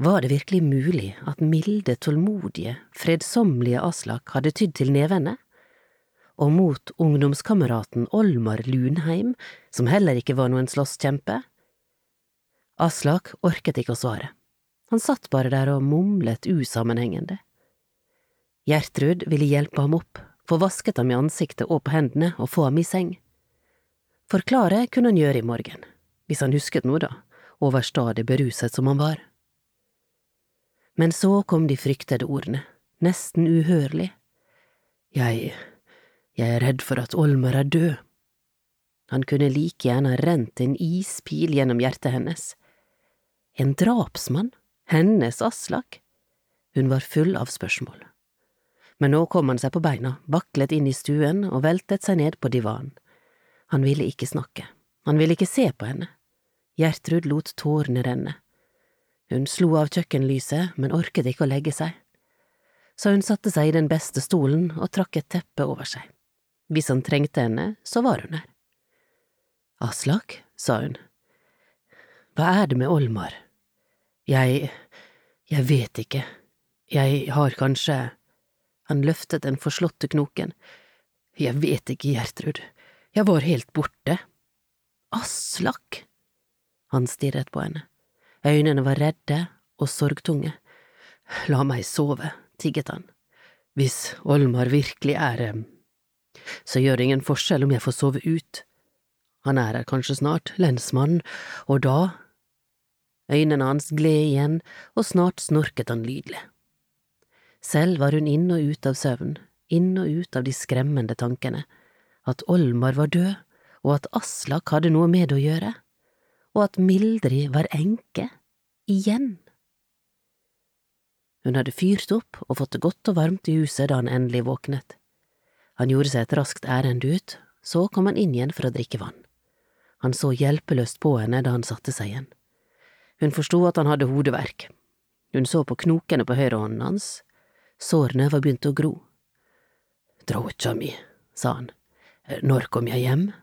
Var det virkelig mulig at milde, tålmodige, fredsommelige Aslak hadde tydd til nevene? Og mot ungdomskameraten Olmar Lunheim, som heller ikke var noen slåsskjempe? Aslak orket ikke å svare. Han satt bare der og mumlet usammenhengende. Gjertrud ville hjelpe ham opp, få vasket ham i ansiktet og på hendene og få ham i seng. Forklare kunne han gjøre i morgen, hvis han husket noe da, overstadig beruset som han var. Men så kom de fryktede ordene, nesten uhørlig. Jeg er redd for at Olmar er død. Han kunne like gjerne rent en ispil gjennom hjertet hennes. En drapsmann? Hennes Aslak? Hun var full av spørsmål. Men nå kom han seg på beina, vaklet inn i stuen og veltet seg ned på divanen. Han ville ikke snakke. Han ville ikke se på henne. Gjertrud lot tårene renne. Hun slo av kjøkkenlyset, men orket ikke å legge seg. Så hun satte seg i den beste stolen og trakk et teppe over seg. Hvis han trengte henne, så var hun her. Aslak, sa hun. Hva er det med Olmar? Jeg vet ikke. Jeg har kanskje… Han løftet den forslåtte knoken. Jeg vet ikke, Gjertrud. Jeg var helt borte. Aslak? Han stirret på henne. Øynene var redde og sorgtunge. La meg sove, tigget han. Hvis Olmar virkelig er… så gjør det ingen forskjell om jeg får sove ut. Han er her kanskje snart, lensmann, og da… Øynene hans gled igjen, og snart snorket han lydelig. Selv var hun inn og ut av søvn, inn og ut av de skremmende tankene, at Olmar var død, og at Aslak hadde noe med det å gjøre, og at Mildrid var enke, igjen. Hun hadde fyrt opp og fått det godt og varmt i huset da han endelig våknet. Han gjorde seg et raskt ærend ut, så kom han inn igjen for å drikke vann. Han så hjelpeløst på henne da han satte seg igjen. Hun forstod at han hadde hodeverk. Hun så på knokene på høyrehånden hans. Sårene var begynt å gro. Dråtja mi, sa han. Når kom jeg hjem?